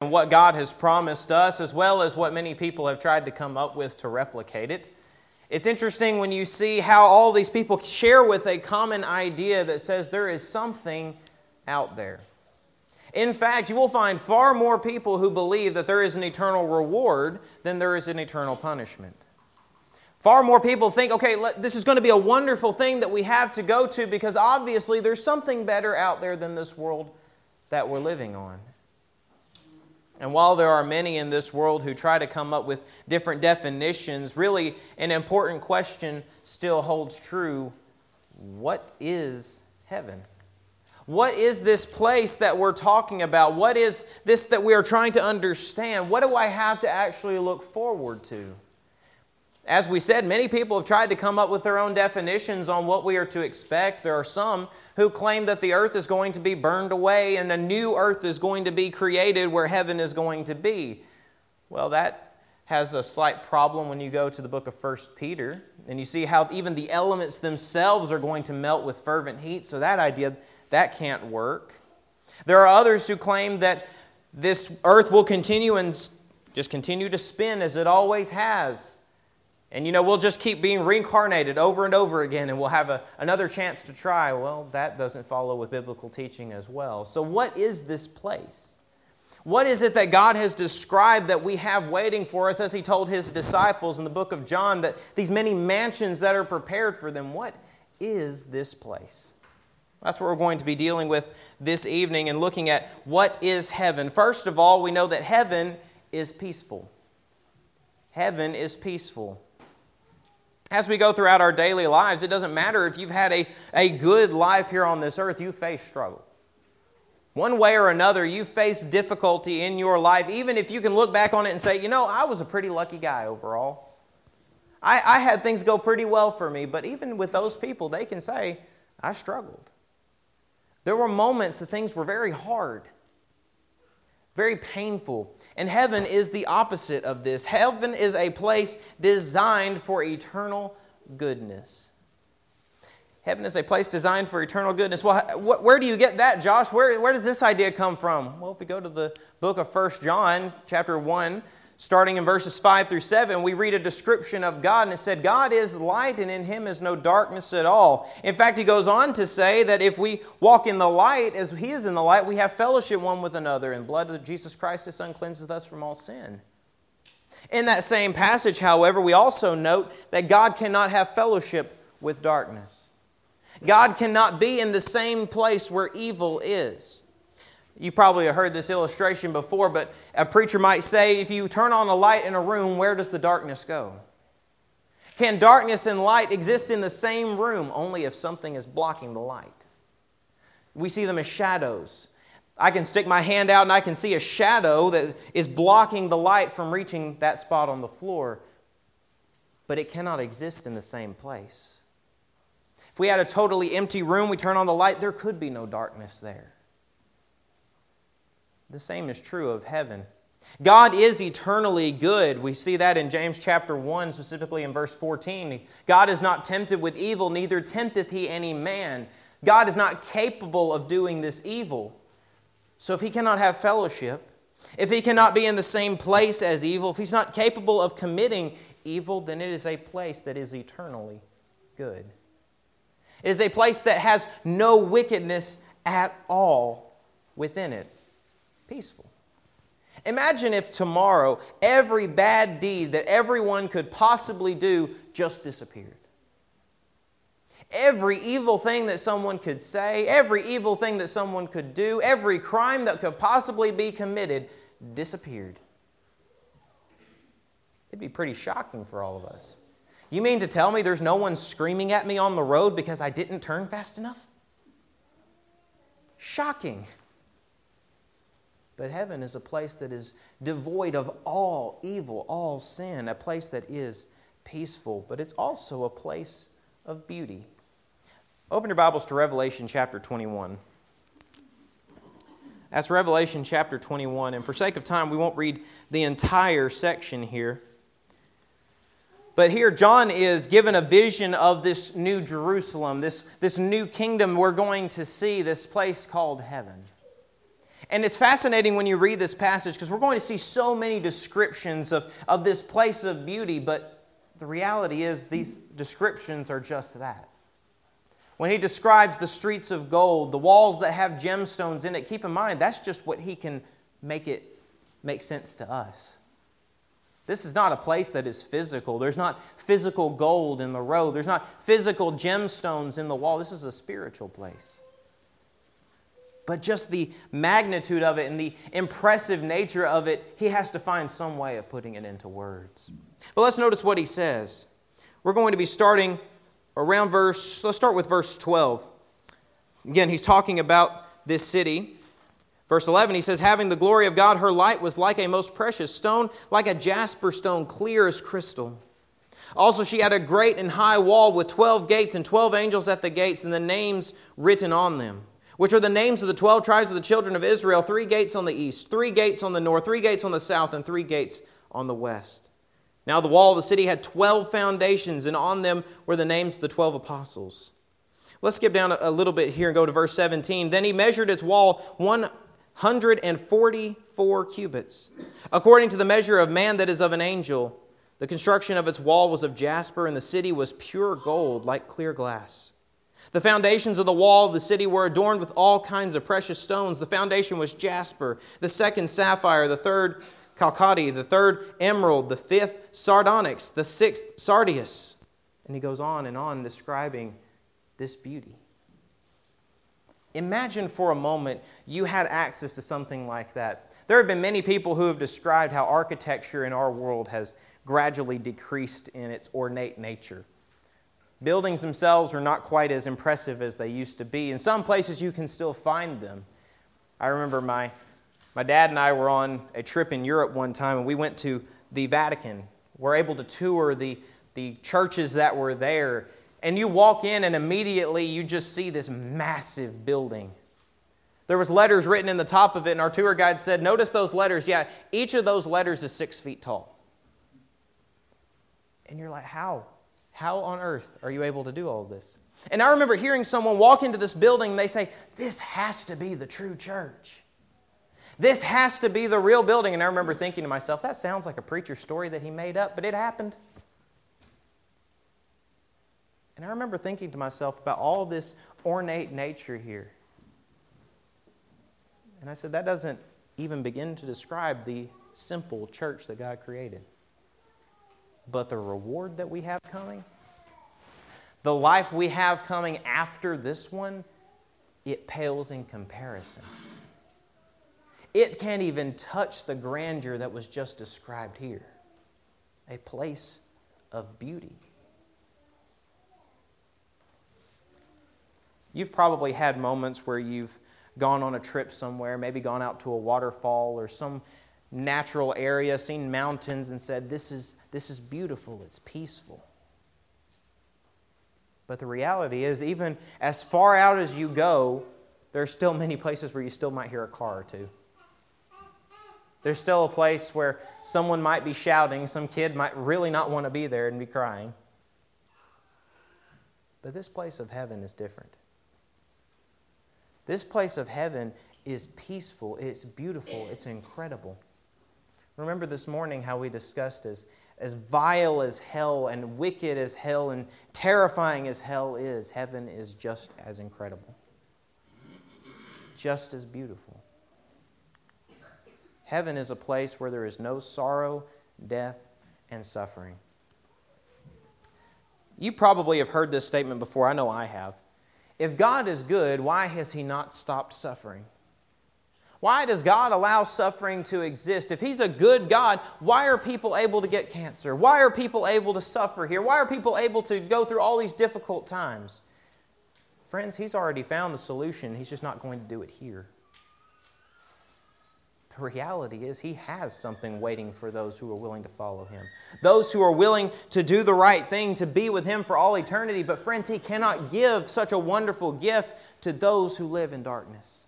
and what God has promised us, as well as what many people have tried to come up with to replicate it. It's interesting when you see how all these people share with a common idea that says there is something out there. In fact, you will find far more people who believe that there is an eternal reward than there is an eternal punishment. Far more people think, okay, this is going to be a wonderful thing that we have to go to because obviously there's something better out there than this world that we're living on. And while there are many in this world who try to come up with different definitions, really an important question still holds true. What is heaven? What is this place that we're talking about? What is this that we are trying to understand? What do I have to actually look forward to? As we said, many people have tried to come up with their own definitions on what we are to expect. There are some who claim that the earth is going to be burned away and a new earth is going to be created where heaven is going to be. Well, that has a slight problem when you go to the book of 1 Peter and you see how even the elements themselves are going to melt with fervent heat. So that idea, that can't work. There are others who claim that this earth will continue and just continue to spin as it always has. And we'll just keep being reincarnated over and over again and we'll have another chance to try. Well, that doesn't follow with biblical teaching as well. So what is this place? What is it that God has described that we have waiting for us as He told His disciples in the book of John that these many mansions that are prepared for them? What is this place? That's what we're going to be dealing with this evening and looking at what is heaven. First of all, we know that heaven is peaceful. Heaven is peaceful. As we go throughout our daily lives, it doesn't matter if you've had a good life here on this earth, you face struggle. One way or another, you face difficulty in your life, even if you can look back on it and say, I was a pretty lucky guy overall. I had things go pretty well for me, but even with those people, they can say, I struggled. There were moments that things were very hard, very painful. And heaven is the opposite of this. Heaven is a place designed for eternal goodness. Heaven is a place designed for eternal goodness. Well, where do you get that, Josh? Where does this idea come from? Well, if we go to the book of 1 John, chapter 1, starting in verses 5 through 7, we read a description of God, and it said, God is light, and in Him is no darkness at all. In fact, he goes on to say that if we walk in the light, as He is in the light, we have fellowship one with another, and the blood of Jesus Christ, His Son, cleanses us from all sin. In that same passage, however, we also note that God cannot have fellowship with darkness. God cannot be in the same place where evil is. You probably have heard this illustration before, but a preacher might say, if you turn on a light in a room, where does the darkness go? Can darkness and light exist in the same room? Only if something is blocking the light. We see them as shadows. I can stick my hand out and I can see a shadow that is blocking the light from reaching that spot on the floor, but it cannot exist in the same place. If we had a totally empty room, we turn on the light, there could be no darkness there. The same is true of heaven. God is eternally good. We see that in James chapter 1, specifically in verse 14. God is not tempted with evil, neither tempteth He any man. God is not capable of doing this evil. So if He cannot have fellowship, if He cannot be in the same place as evil, if He's not capable of committing evil, then it is a place that is eternally good. It is a place that has no wickedness at all within it. Peaceful. Imagine if tomorrow every bad deed that everyone could possibly do just disappeared. Every evil thing that someone could say, every evil thing that someone could do, every crime that could possibly be committed disappeared. It'd be pretty shocking for all of us. You mean to tell me there's no one screaming at me on the road because I didn't turn fast enough? Shocking. But heaven is a place that is devoid of all evil, all sin, a place that is peaceful, but it's also a place of beauty. Open your Bibles to Revelation chapter 21. That's Revelation chapter 21, and for sake of time, we won't read the entire section here. But here John is given a vision of this new Jerusalem, this new kingdom we're going to see, this place called heaven. And it's fascinating when you read this passage because we're going to see so many descriptions of this place of beauty, but the reality is these descriptions are just that. When he describes the streets of gold, the walls that have gemstones in it, keep in mind that's just what he can make it make sense to us. This is not a place that is physical. There's not physical gold in the road. There's not physical gemstones in the wall. This is a spiritual place. But just the magnitude of it and the impressive nature of it, he has to find some way of putting it into words. But let's notice what he says. We're going to be starting around let's start with verse 12. Again, he's talking about this city. Verse 11, he says, having the glory of God, her light was like a most precious stone, like a jasper stone, clear as crystal. Also she had a great and high wall with 12 gates and 12 angels at the gates, and the names written on them, which are the names of the 12 tribes of the children of Israel, 3 gates on the east, 3 gates on the north, 3 gates on the south, and 3 gates on the west. Now the wall of the city had 12 foundations, and on them were the names of the 12 apostles. Let's skip down a little bit here and go to verse 17. Then he measured its wall 144 cubits, according to the measure of man that is of an angel. The construction of its wall was of jasper, and the city was pure gold, like clear glass. The foundations of the wall of the city were adorned with all kinds of precious stones. The foundation was jasper, the second sapphire, the third chalcedony, the third emerald, the fifth sardonyx, the sixth sardius. And he goes on describing this beauty. Imagine for a moment you had access to something like that. There have been many people who have described how architecture in our world has gradually decreased in its ornate nature. Buildings themselves are not quite as impressive as they used to be. In some places you can still find them. I remember my dad and I were on a trip in Europe one time, and we went to the Vatican. We're able to tour the churches that were there. And you walk in and immediately you just see this massive building. There was letters written in the top of it, and our tour guide said, notice those letters. Yeah, each of those letters is 6 feet tall. And you're like, how? How on earth are you able to do all of this? And I remember hearing someone walk into this building and they say, this has to be the true church. This has to be the real building. And I remember thinking to myself, that sounds like a preacher's story that he made up, but it happened. And I remember thinking to myself about all this ornate nature here. And I said, that doesn't even begin to describe the simple church that God created. But the reward that we have coming, the life we have coming after this one, it pales in comparison. It can't even touch the grandeur that was just described here. A place of beauty. You've probably had moments where you've gone on a trip somewhere, maybe gone out to a waterfall or some natural area, seen mountains and said, this is beautiful, it's peaceful. But the reality is, even as far out as you go, there are still many places where you still might hear a car or two. There's still a place where someone might be shouting, some kid might really not want to be there and be crying. But this place of heaven is different. This place of heaven is peaceful, it's beautiful, it's incredible. Remember this morning how we discussed as vile as hell and wicked as hell and terrifying as hell is, heaven is just as incredible. Just as beautiful. Heaven is a place where there is no sorrow, death, and suffering. You probably have heard this statement before. I know I have. If God is good, why has He not stopped suffering? Why does God allow suffering to exist? If He's a good God, why are people able to get cancer? Why are people able to suffer here? Why are people able to go through all these difficult times? Friends, He's already found the solution. He's just not going to do it here. The reality is He has something waiting for those who are willing to follow Him. Those who are willing to do the right thing, to be with Him for all eternity. But friends, He cannot give such a wonderful gift to those who live in darkness.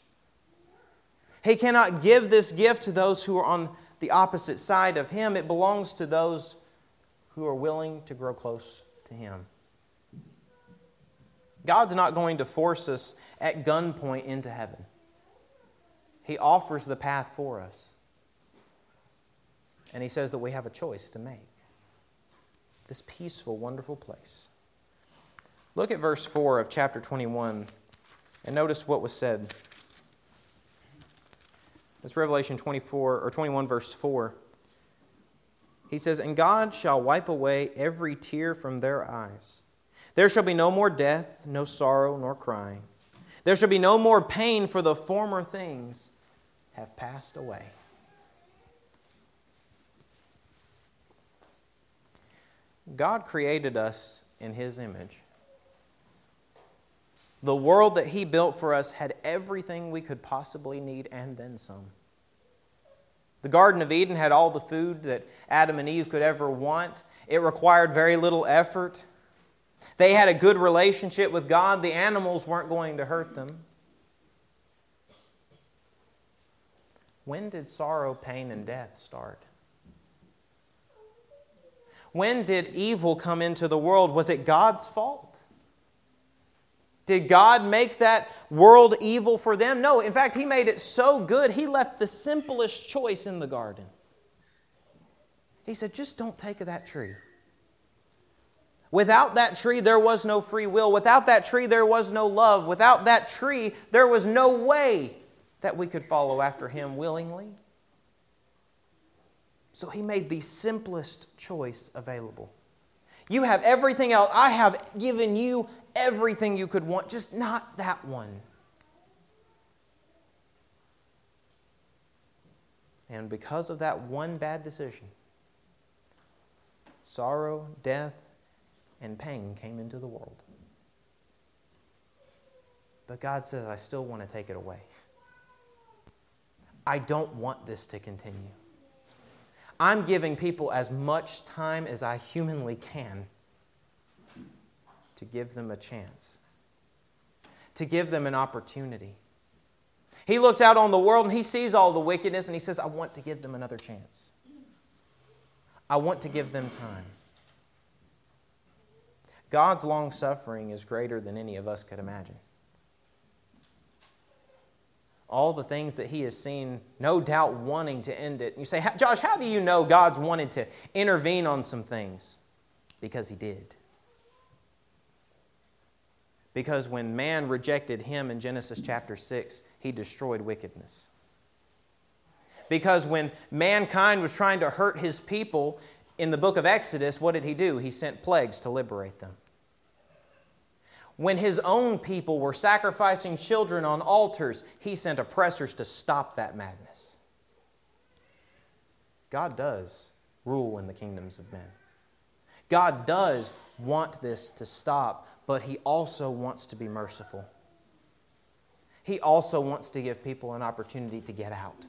He cannot give this gift to those who are on the opposite side of Him. It belongs to those who are willing to grow close to Him. God's not going to force us at gunpoint into heaven. He offers the path for us. And He says that we have a choice to make. This peaceful, wonderful place. Look at verse 4 of chapter 21 and notice what was said. It's Revelation 21 verse 4. He says, "And God shall wipe away every tear from their eyes. There shall be no more death, no sorrow, nor crying. There shall be no more pain, for the former things have passed away." God created us in His image. The world that He built for us had everything we could possibly need and then some. The Garden of Eden had all the food that Adam and Eve could ever want. It required very little effort. They had a good relationship with God. The animals weren't going to hurt them. When did sorrow, pain, and death start? When did evil come into the world? Was it God's fault? Did God make that world evil for them? No, in fact, He made it so good, He left the simplest choice in the garden. He said, just don't take of that tree. Without that tree, there was no free will. Without that tree, there was no love. Without that tree, there was no way that we could follow after Him willingly. So He made the simplest choice available. You have everything else. I have given you everything you could want, just not that one. And because of that one bad decision, sorrow, death, and pain came into the world. But God says, I still want to take it away. I don't want this to continue. I'm giving people as much time as I humanly can to give them a chance, to give them an opportunity. He looks out on the world and He sees all the wickedness and He says, I want to give them another chance. I want to give them time. God's long-suffering is greater than any of us could imagine. All the things that He has seen, no doubt wanting to end it. You say, Josh, how do you know God's wanted to intervene on some things? Because He did. Because when man rejected Him in Genesis chapter 6, He destroyed wickedness. Because when mankind was trying to hurt His people in the book of Exodus, what did He do? He sent plagues to liberate them. When His own people were sacrificing children on altars, He sent oppressors to stop that madness. God does rule in the kingdoms of men. God does want this to stop, but He also wants to be merciful. He also wants to give people an opportunity to get out.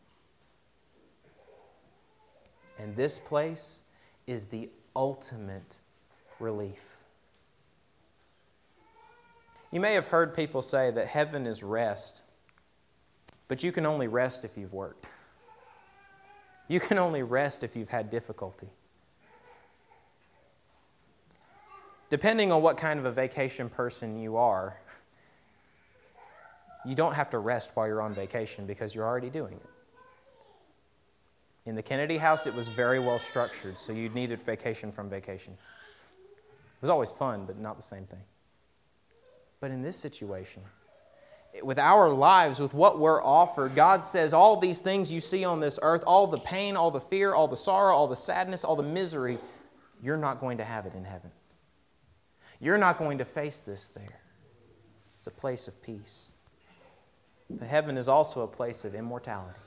And this place is the ultimate relief. You may have heard people say that heaven is rest, but you can only rest if you've worked. You can only rest if you've had difficulty. Depending on what kind of a vacation person you are, you don't have to rest while you're on vacation because you're already doing it. In the Kennedy house, it was very well structured, so you needed vacation from vacation. It was always fun, but not the same thing. But in this situation, with our lives, with what we're offered, God says all these things you see on this earth, all the pain, all the fear, all the sorrow, all the sadness, all the misery, you're not going to have it in heaven. You're not going to face this there. It's a place of peace. But heaven is also a place of immortality.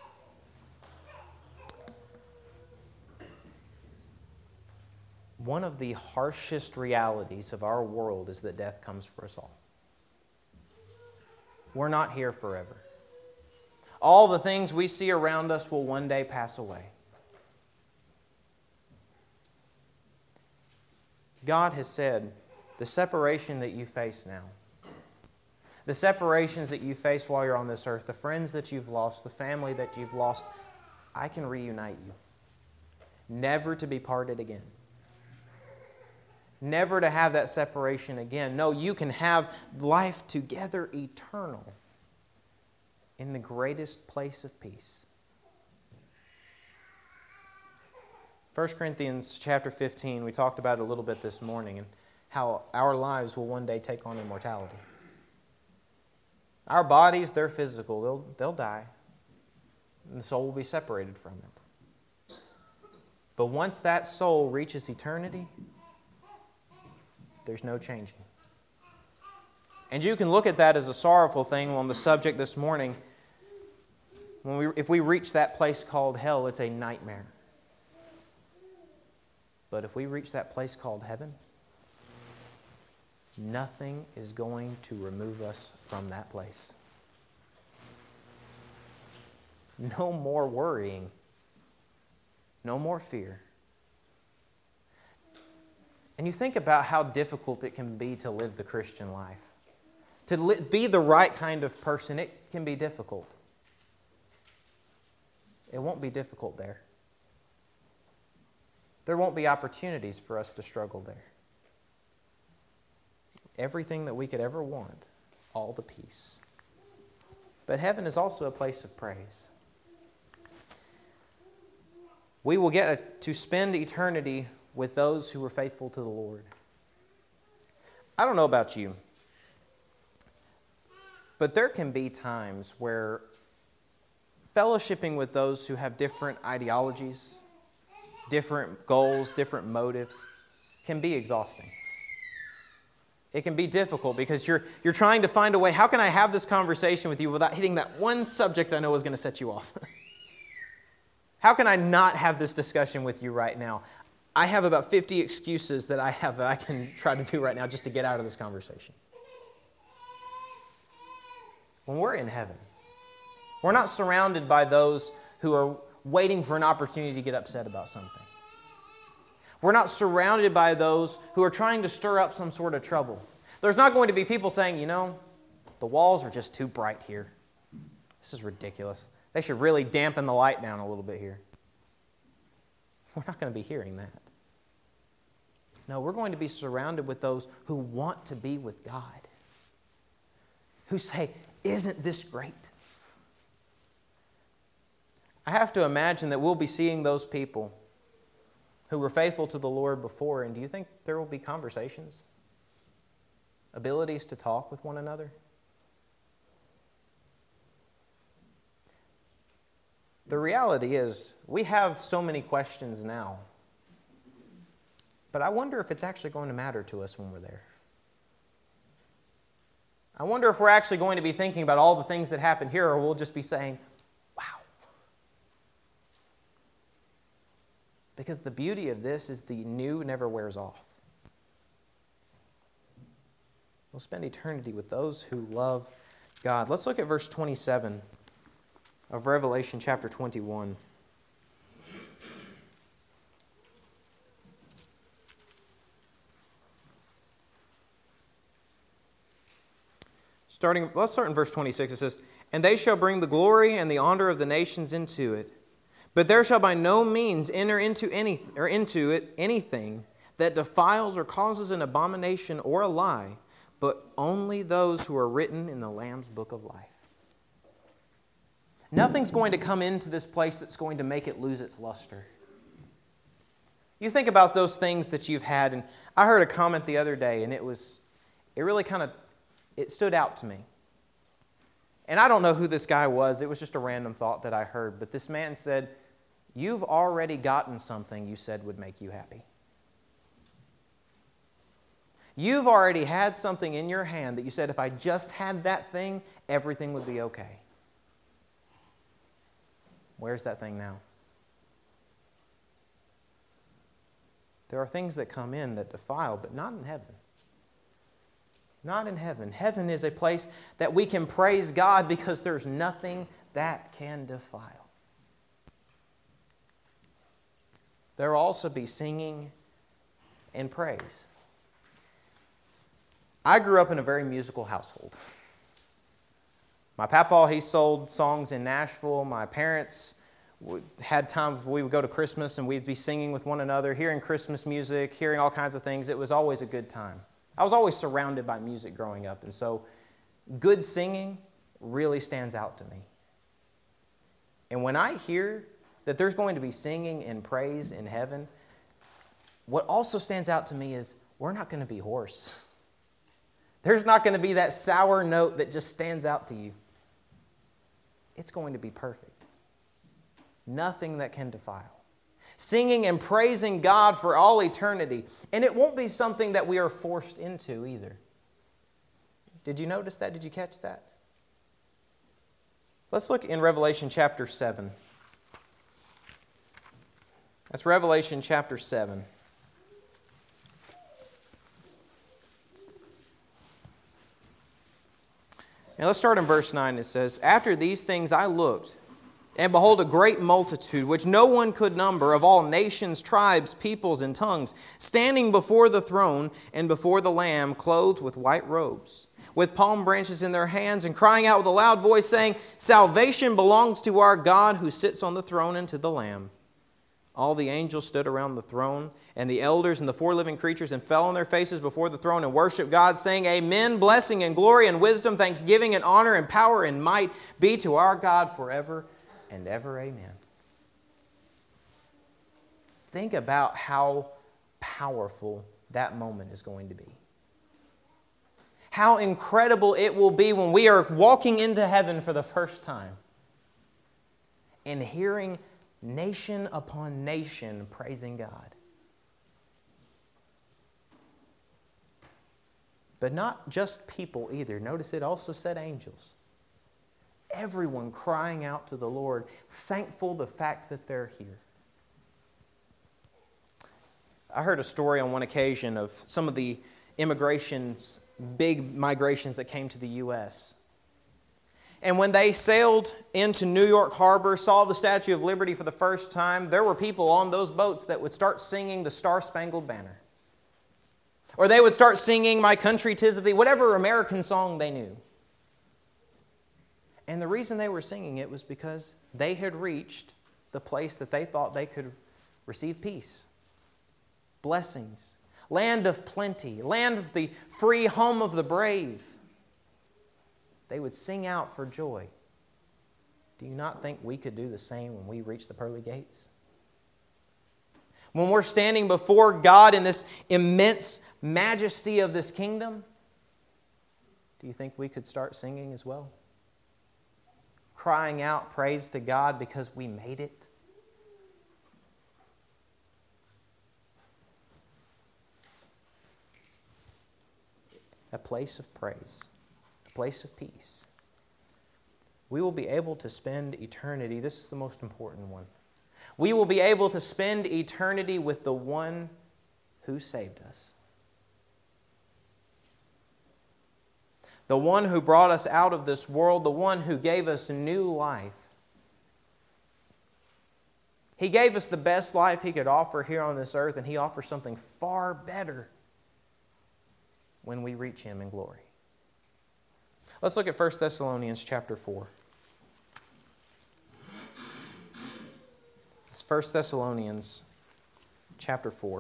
One of the harshest realities of our world is that death comes for us all. We're not here forever. All the things we see around us will one day pass away. God has said, the separation that you face now, the separations that you face while you're on this earth, the friends that you've lost, the family that you've lost, I can reunite you. Never to be parted again. Never to have that separation again. No, you can have life together eternal. in the greatest place of peace. 1 Corinthians chapter 15, we talked about it a little bit this morning, and how our lives will one day take on immortality. Our bodies, they're physical. They'll die. And the soul will be separated from it. But once that soul reaches eternity, there's no changing. And you can look at that as a sorrowful thing on the subject this morning. If we reach that place called hell, it's a nightmare. But if we reach that place called heaven, nothing is going to remove us from that place. No more worrying. No more fear. And you think about how difficult it can be to live the Christian life. To be the right kind of person, it can be difficult. It won't be difficult there. There won't be opportunities for us to struggle there. Everything that we could ever want, all the peace. But heaven is also a place of praise. We will get to spend eternity with those who were faithful to the Lord. I don't know about you, but there can be times where fellowshipping with those who have different ideologies, different goals, different motives, can be exhausting. It can be difficult because you're trying to find a way, how can I have this conversation with you without hitting that one subject I know is going to set you off? How can I not have this discussion with you right now? I have about 50 excuses that I can try to do right now just to get out of this conversation. When we're in heaven, we're not surrounded by those who are waiting for an opportunity to get upset about something. We're not surrounded by those who are trying to stir up some sort of trouble. There's not going to be people saying, the walls are just too bright here. This is ridiculous. They should really dampen the light down a little bit here. We're not going to be hearing that. No, we're going to be surrounded with those who want to be with God. Who say, isn't this great? I have to imagine that we'll be seeing those people who were faithful to the Lord before, and do you think there will be conversations? Abilities to talk with one another? The reality is, we have so many questions now, but I wonder if it's actually going to matter to us when we're there. I wonder if we're actually going to be thinking about all the things that happen here, or we'll just be saying, wow. Because the beauty of this is the new never wears off. We'll spend eternity with those who love God. Let's look at verse 27 of Revelation chapter 21. Let's start in verse 26. It says, "And they shall bring the glory and the honor of the nations into it. But there shall by no means enter into it anything that defiles or causes an abomination or a lie, but only those who are written in the Lamb's book of life." Nothing's going to come into this place that's going to make it lose its luster. You think about those things that you've had, and I heard a comment the other day, and it stood out to me. And I don't know who this guy was. It was just a random thought that I heard. But this man said, "You've already gotten something you said would make you happy. You've already had something in your hand that you said, if I just had that thing, everything would be okay. Where's that thing now?" There are things that come in that defile, but not in heaven. Not in heaven. Heaven is a place that we can praise God because there's nothing that can defile. There will also be singing and praise. I grew up in a very musical household. My papa, he sold songs in Nashville. My parents had times we would go to Christmas and we'd be singing with one another, hearing Christmas music, hearing all kinds of things. It was always a good time. I was always surrounded by music growing up, and so good singing really stands out to me. And when I hear that there's going to be singing and praise in heaven, what also stands out to me is we're not going to be hoarse. There's not going to be that sour note that just stands out to you. It's going to be perfect. Nothing that can defile. Singing and praising God for all eternity. And it won't be something that we are forced into either. Did you notice that? Did you catch that? Let's look in Revelation chapter 7. That's Revelation chapter 7. Now let's start in verse 9. It says, "After these things I looked, and behold, a great multitude, which no one could number, of all nations, tribes, peoples, and tongues, standing before the throne and before the Lamb, clothed with white robes, with palm branches in their hands, and crying out with a loud voice, saying, Salvation belongs to our God who sits on the throne and to the Lamb. All the angels stood around the throne, and the elders and the four living creatures, and fell on their faces before the throne and worshiped God, saying, Amen, blessing and glory and wisdom, thanksgiving and honor and power and might be to our God forever and ever. Amen." Think about how powerful that moment is going to be. How incredible it will be when we are walking into heaven for the first time and hearing nation upon nation praising God. But not just people either. Notice it also said angels. Everyone crying out to the Lord, thankful the fact that they're here. I heard a story on one occasion of some of the big migrations that came to the U.S. And when they sailed into New York Harbor, saw the Statue of Liberty for the first time, there were people on those boats that would start singing the Star-Spangled Banner. Or they would start singing My Country 'Tis of Thee, whatever American song they knew. And the reason they were singing it was because they had reached the place that they thought they could receive peace, blessings, land of plenty, land of the free, home of the brave. They would sing out for joy. Do you not think we could do the same when we reach the pearly gates? When we're standing before God in this immense majesty of this kingdom, do you think we could start singing as well? Crying out praise to God because we made it? A place of praise. Place of peace. We will be able to spend eternity. This is the most important one. We will be able to spend eternity with the one who saved us. The one who brought us out of this world, the one who gave us new life. He gave us the best life He could offer here on this earth, and He offers something far better when we reach Him in glory. Let's look at 1 Thessalonians chapter 4. It's 1 Thessalonians chapter 4.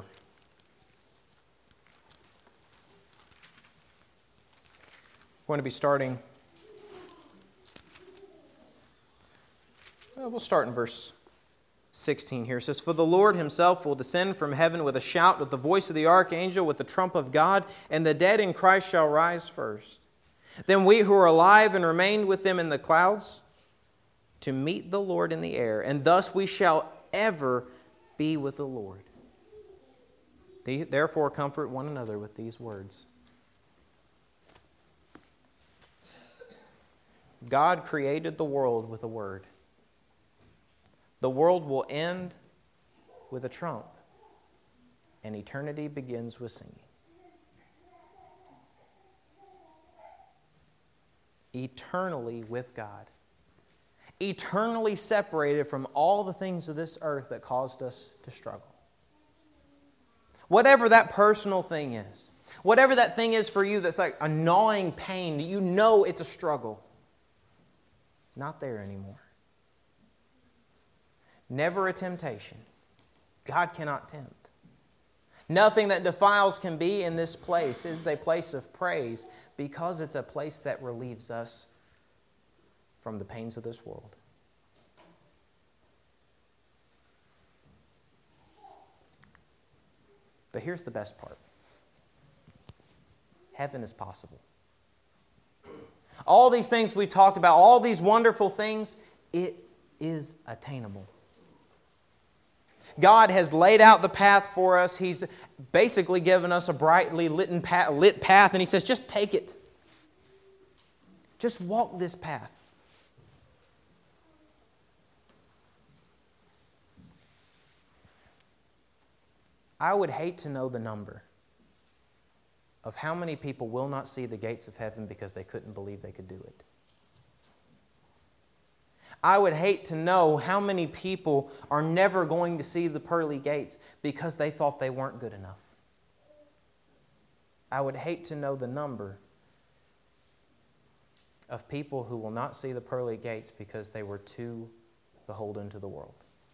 We're going to be starting. We'll start in verse 16 here. It says, "For the Lord Himself will descend from heaven with a shout, with the voice of the archangel, with the trump of God, and the dead in Christ shall rise first. Then we who are alive and remain with them in the clouds to meet the Lord in the air, and thus we shall ever be with the Lord. Therefore comfort one another with these words." God created the world with a word. The world will end with a trump, and eternity begins with singing. Eternally with God. Eternally separated from all the things of this earth that caused us to struggle. Whatever that personal thing is, whatever that thing is for you that's like a gnawing pain, you know it's a struggle. Not there anymore. Never a temptation. God cannot tempt. Nothing that defiles can be in this place. It is a place of praise because it's a place that relieves us from the pains of this world. But here's the best part. Heaven is possible. All these things we talked about, all these wonderful things, it is attainable. God has laid out the path for us. He's basically given us a brightly lit path, and He says, just take it. Just walk this path. I would hate to know the number of how many people will not see the gates of heaven because they couldn't believe they could do it. I would hate to know how many people are never going to see the pearly gates because they thought they weren't good enough. I would hate to know the number of people who will not see the pearly gates because they were too beholden to the world.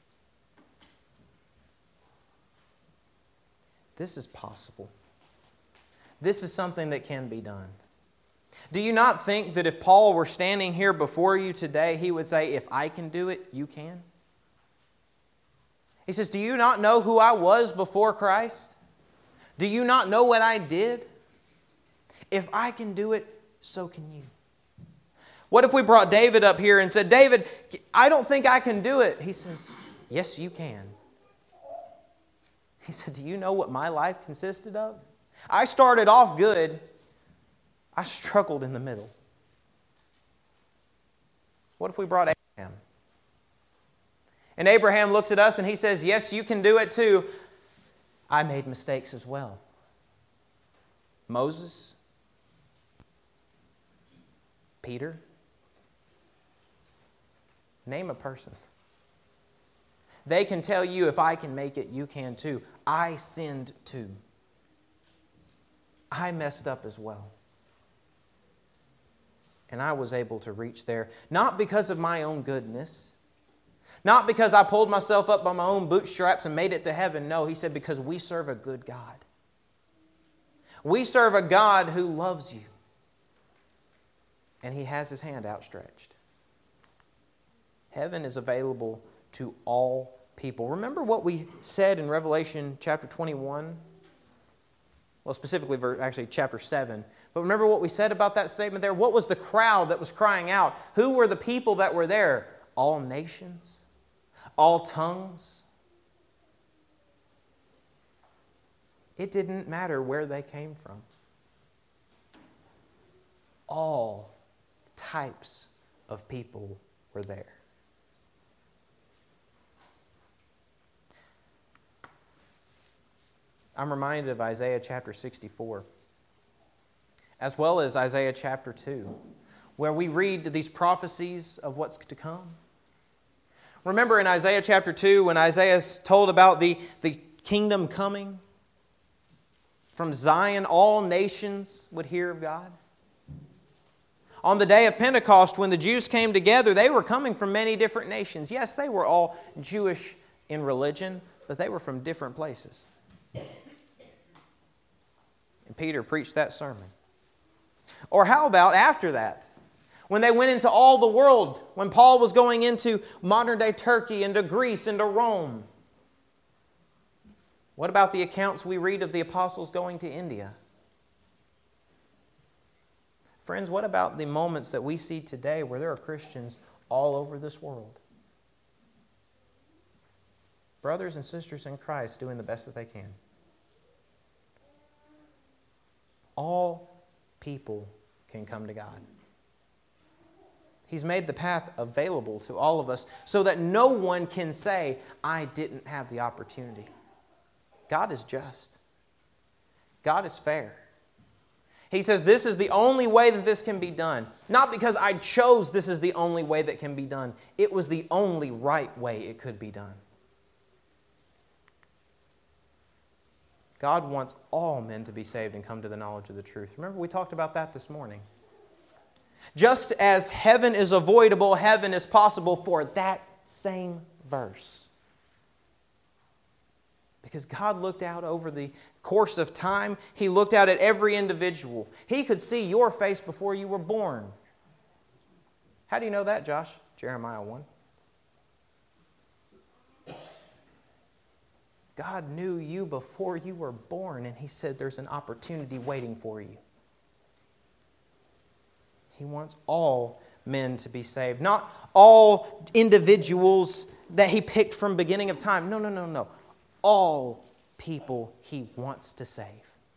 This is possible. This is something that can be done. Do you not think that if Paul were standing here before you today, he would say, if I can do it, you can? He says, do you not know who I was before Christ? Do you not know what I did? If I can do it, so can you. What if we brought David up here and said, David, I don't think I can do it. He says, yes, you can. He said, do you know what my life consisted of? I started off good. I struggled in the middle. What if we brought Abraham? And Abraham looks at us and he says, yes, you can do it too. I made mistakes as well. Moses, Peter, name a person. They can tell you, if I can make it, you can too. I sinned too. I messed up as well. And I was able to reach there, not because of my own goodness, not because I pulled myself up by my own bootstraps and made it to heaven. No, he said, because we serve a good God. We serve a God who loves you. And He has His hand outstretched. Heaven is available to all people. Remember what we said in Revelation chapter 21? Well, specifically, actually, chapter 7. But remember what we said about that statement there? What was the crowd that was crying out? Who were the people that were there? All nations? All tongues? It didn't matter where they came from. All types of people were there. I'm reminded of Isaiah chapter 64, as well as Isaiah chapter 2, where we read these prophecies of what's to come. Remember in Isaiah chapter 2, when Isaiah is told about the kingdom coming, from Zion all nations would hear of God. On the day of Pentecost, when the Jews came together, they were coming from many different nations. Yes, they were all Jewish in religion, but they were from different places. And Peter preached that sermon. Or how about after that? When they went into all the world, when Paul was going into modern-day Turkey, into Greece, into Rome. What about the accounts we read of the apostles going to India? Friends, what about the moments that we see today where there are Christians all over this world? Brothers and sisters in Christ doing the best that they can. All people can come to God. He's made the path available to all of us so that no one can say, I didn't have the opportunity. God is just. God is fair. He says this is the only way that this can be done. Not because I chose this is the only way that can be done. It was the only right way it could be done. God wants all men to be saved and come to the knowledge of the truth. Remember, we talked about that this morning. Just as heaven is avoidable, heaven is possible for that same verse. Because God looked out over the course of time. He looked out at every individual. He could see your face before you were born. How do you know that, Josh? Jeremiah 1. God knew you before you were born, and He said there's an opportunity waiting for you. He wants all men to be saved. Not all individuals that He picked from beginning of time. No. All people He wants to save.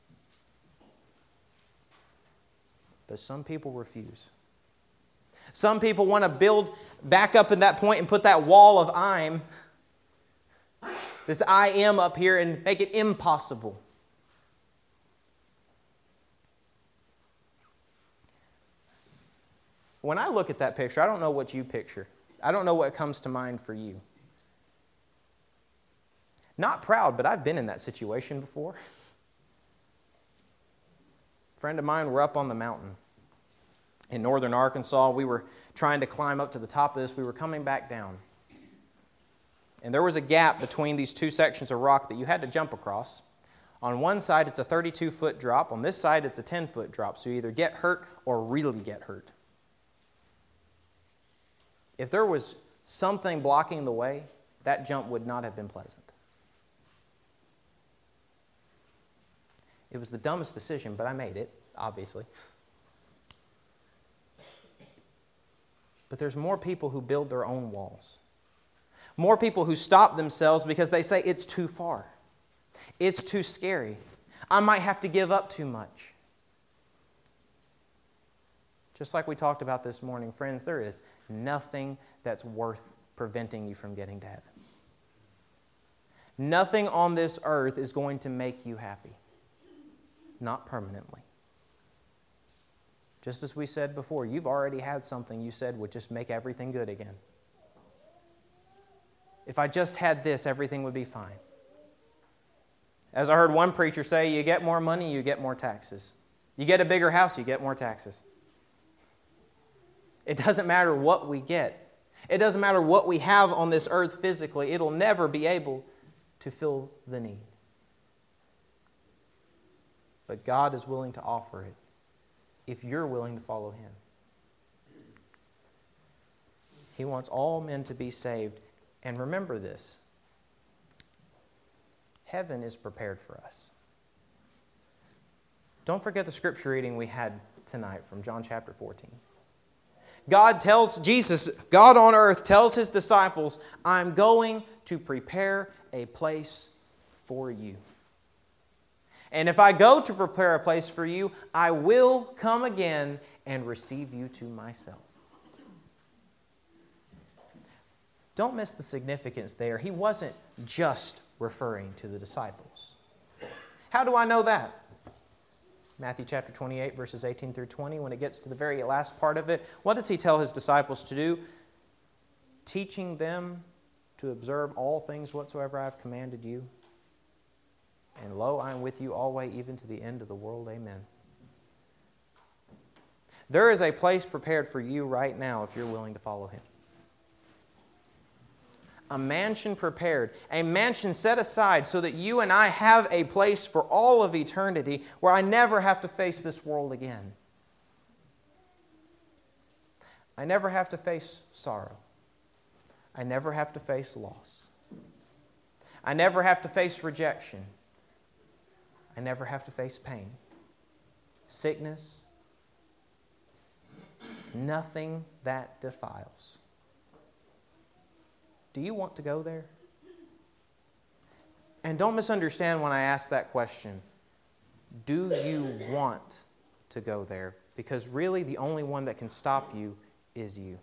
But some people refuse. Some people want to build back up in that point and put that wall of I'm, this I am up here, and make it impossible. When I look at that picture, I don't know what you picture. I don't know what comes to mind for you. Not proud, but I've been in that situation before. A friend of mine, we're up on the mountain in northern Arkansas. We were trying to climb up to the top of this. We were coming back down. And there was a gap between these two sections of rock that you had to jump across. On one side, it's a 32-foot drop. On this side, it's a 10-foot drop. So you either get hurt or really get hurt. If there was something blocking the way, that jump would not have been pleasant. It was the dumbest decision, but I made it, obviously. But there's more people who build their own walls. More people who stop themselves because they say it's too far. It's too scary. I might have to give up too much. Just like we talked about this morning, friends, there is nothing that's worth preventing you from getting to heaven. Nothing on this earth is going to make you happy. Not permanently. Just as we said before, you've already had something you said would just make everything good again. If I just had this, everything would be fine. As I heard one preacher say, you get more money, you get more taxes. You get a bigger house, you get more taxes. It doesn't matter what we get. It doesn't matter what we have on this earth physically. It'll never be able to fill the need. But God is willing to offer it if you're willing to follow Him. He wants all men to be saved. And remember this. Heaven is prepared for us. Don't forget the scripture reading we had tonight from John chapter 14. God on earth tells His disciples, I'm going to prepare a place for you. And if I go to prepare a place for you, I will come again and receive you to myself. Don't miss the significance there. He wasn't just referring to the disciples. How do I know that? Matthew chapter 28, verses 18 through 20, when it gets to the very last part of it, what does He tell His disciples to do? Teaching them to observe all things whatsoever I have commanded you. And lo, I am with you always, even to the end of the world. Amen. There is a place prepared for you right now if you're willing to follow Him. A mansion prepared, a mansion set aside so that you and I have a place for all of eternity where I never have to face this world again. I never have to face sorrow. I never have to face loss. I never have to face rejection. I never have to face pain, sickness, nothing that defiles. Do you want to go there? And don't misunderstand when I ask that question. Do you want to go there? Because really the only one that can stop you is you.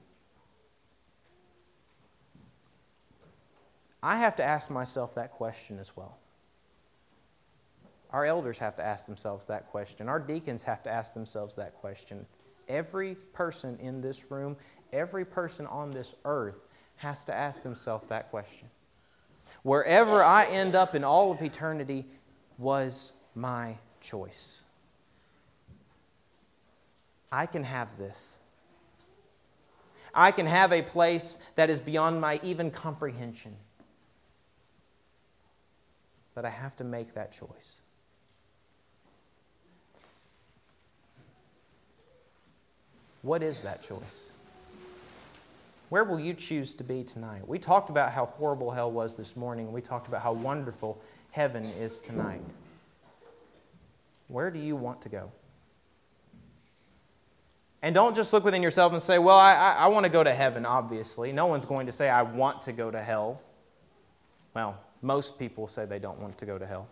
I have to ask myself that question as well. Our elders have to ask themselves that question. Our deacons have to ask themselves that question. Every person in this room, every person on this earth has to ask themselves that question. Wherever I end up in all of eternity was my choice. I can have this. I can have a place that is beyond my even comprehension. But I have to make that choice. What is that choice? Where will you choose to be tonight? We talked about how horrible hell was this morning. We talked about how wonderful heaven is tonight. Where do you want to go? And don't just look within yourself and say, well, I want to go to heaven, obviously. No one's going to say, I want to go to hell. Well, most people say they don't want to go to hell.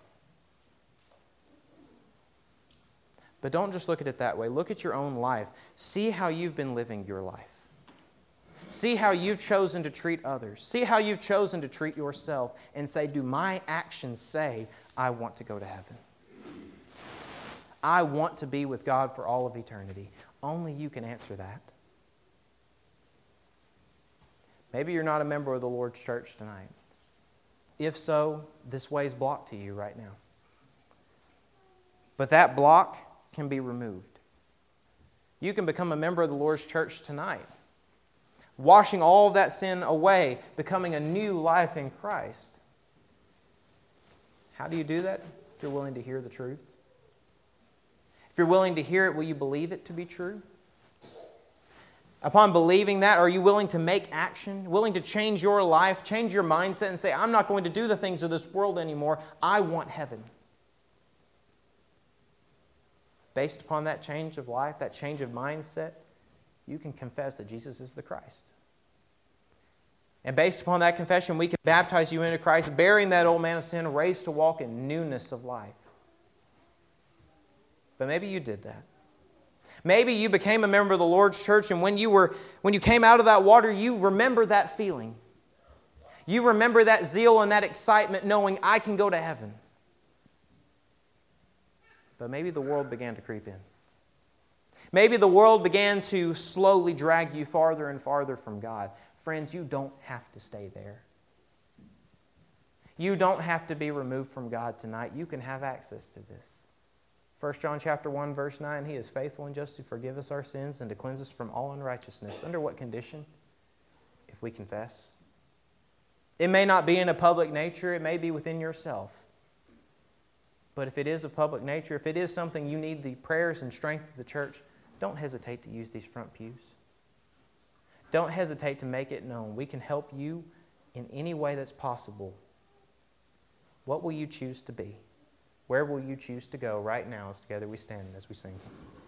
But don't just look at it that way. Look at your own life. See how you've been living your life. See how you've chosen to treat others. See how you've chosen to treat yourself and say, do my actions say I want to go to heaven? I want to be with God for all of eternity. Only you can answer that. Maybe you're not a member of the Lord's church tonight. If so, this way is blocked to you right now. But that block can be removed. You can become a member of the Lord's church tonight, washing all of that sin away, becoming a new life in Christ. How do you do that? If you're willing to hear the truth. If you're willing to hear it, will you believe it to be true? Upon believing that, are you willing to make action? Willing to change your life, change your mindset and say, I'm not going to do the things of this world anymore. I want heaven. Based upon that change of life, that change of mindset, you can confess that Jesus is the Christ. And based upon that confession, we can baptize you into Christ, bearing that old man of sin, raised to walk in newness of life. But maybe you did that. Maybe you became a member of the Lord's church, and when you came out of that water, you remember that feeling. You remember that zeal and that excitement knowing I can go to heaven. But maybe the world began to creep in. Maybe the world began to slowly drag you farther and farther from God. Friends, you don't have to stay there. You don't have to be removed from God tonight. You can have access to this. 1 John chapter 1, verse 9, He is faithful and just to forgive us our sins and to cleanse us from all unrighteousness. Under what condition? If we confess. It may not be in a public nature. It may be within yourself. But if it is of public nature, if it is something you need the prayers and strength of the church, don't hesitate to use these front pews. Don't hesitate to make it known. We can help you in any way that's possible. What will you choose to be? Where will you choose to go right now as together we stand as we sing?